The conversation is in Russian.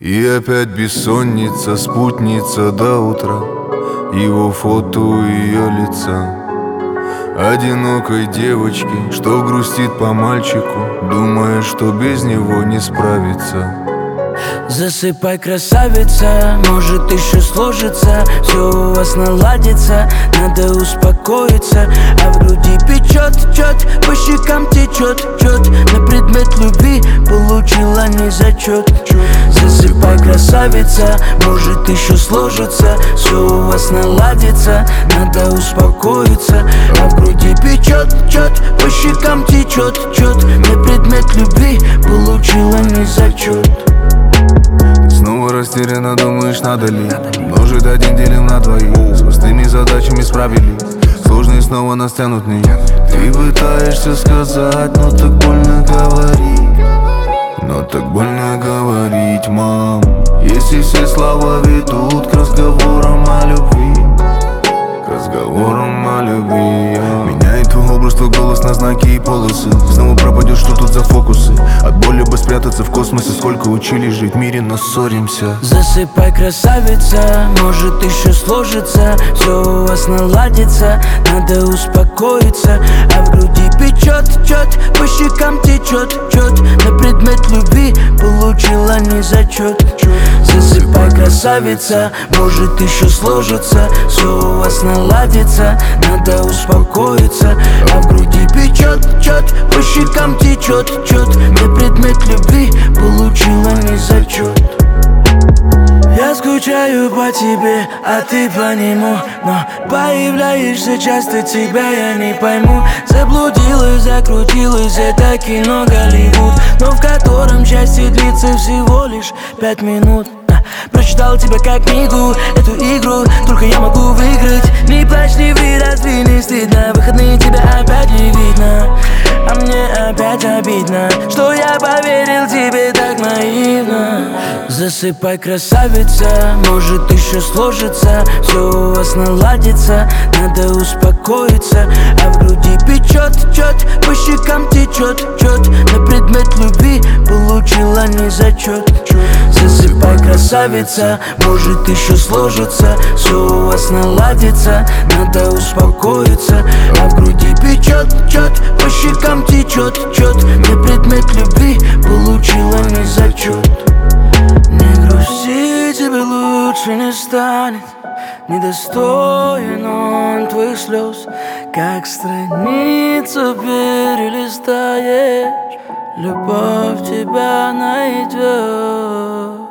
И опять бессонница, спутница до утра, его фото у ее лица. Одинокой девочки, что грустит по мальчику, думая, что без него не справится. Засыпай, красавица, может еще сложится, все у вас наладится, надо успокоиться. А в груди печет, по щекам течет, на предмет любви получила не зачет. Засыпай, красавица, может еще сложится, все у вас наладится, надо успокоиться. А в груди печет, по щекам течет, на предмет любви получила не зачет. Снова растерянно думаешь, надо ли множить один делим на двоих. С простыми задачами справились, сложные снова нас тянут вниз. Ты пытаешься сказать, но так больно говорить. Но так больно говорить, мам. Если все слова ведут к разговорам о любви, к разговорам о любви. Меняет твой образ, твой голос на знаки и полосы. Снова пропадешь, что тут за фокусы? От боли бы спрятаться в космосе. Сколько учили жить в мире, но ссоримся. Засыпай, красавица, может еще сложится, все у вас наладится, надо успокоиться. А в груди печет, по щекам течет, на предмет любви получила не зачет. Засыпай, красавица, может еще сложится, все у вас наладится, надо успокоиться. А в груди печет, по щекам течет, на предмет любви получила не зачет. Я скучаю по тебе, а ты по нему, но появляешься часто, тебя я не пойму. Заблудилась, закрутилась, это кино Голливуд, но в котором счастье длится всего лишь 5 минут. Прочитал тебя как книгу, эту игру только я могу выиграть. Не плачь, не ври, разве не стыдно? Выходные тебя опять не видно, а мне опять обидно, что я поверил тебе так наивно. Засыпай, красавица, может еще сложится, все у вас наладится, надо успокоиться. А в груди печет, по щекам течет, на предмет любви получила не зачет. Засыпай, красавица, может еще сложится, все у вас наладится, надо успокоиться. А в груди печет, по щекам течет, на предмет любви получила не зачет. Не грусти, тебе лучше не станет, недостоин он твоих слез. Как страницу перелистаешь, любовь тебя найдет.